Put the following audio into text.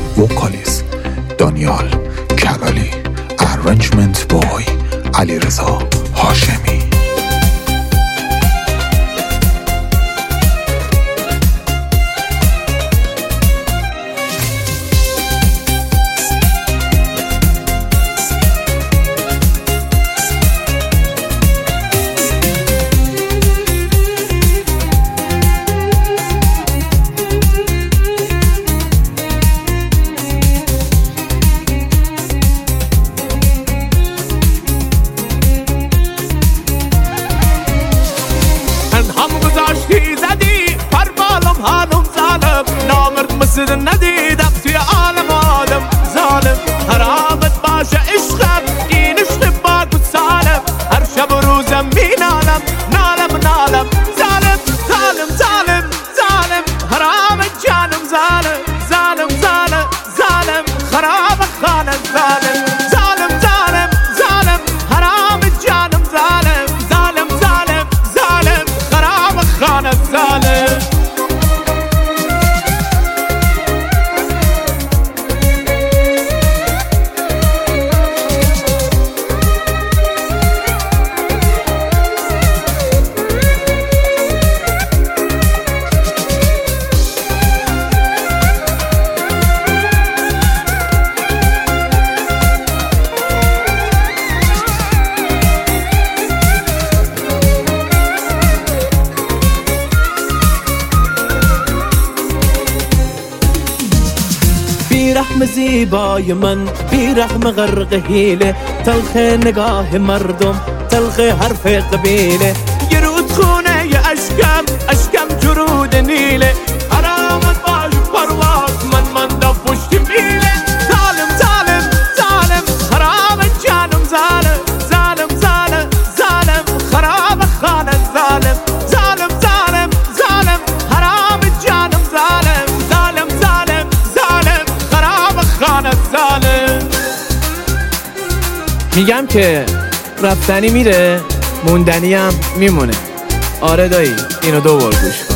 وکالیست دانیال کلالی، ارنجمنت بوی علیرضا هاشمی. ندیدم توی عالم آدم ظالم، حرامت باشه عشقم این عشق باک و سالم، هر شب و روزم می نالم نالم ظالم ظالم ظالم ظالم، حرامت جانم ظالم ظالم ظالم ظالم، خراب خانه ظالم ظالم ظالم ظالم، حرامت جانم ظالم ظالم ظالم ظالم، خراب خانه ظالم. بیرحم زیبای من، بیرحم غرق حیله، تلخ نگاه مردم، تلخ حرف قبیله، یه رودخونه یه اشکم جرود نیله، حرامت باش پرواز من ماندم پشت میله، ظالم ظالم ظالم، حرامت جانم ظالم ظالم ظالم ظالم، خراب خانه ظالم ظالم ظالم ظالم، حرامت جانم ظالم ظالم ظالم ظالم، خراب خانه ظالم. میگم که رفتنی میره موندنی هم میمونه. آره دایی، اینو 2 بار گوش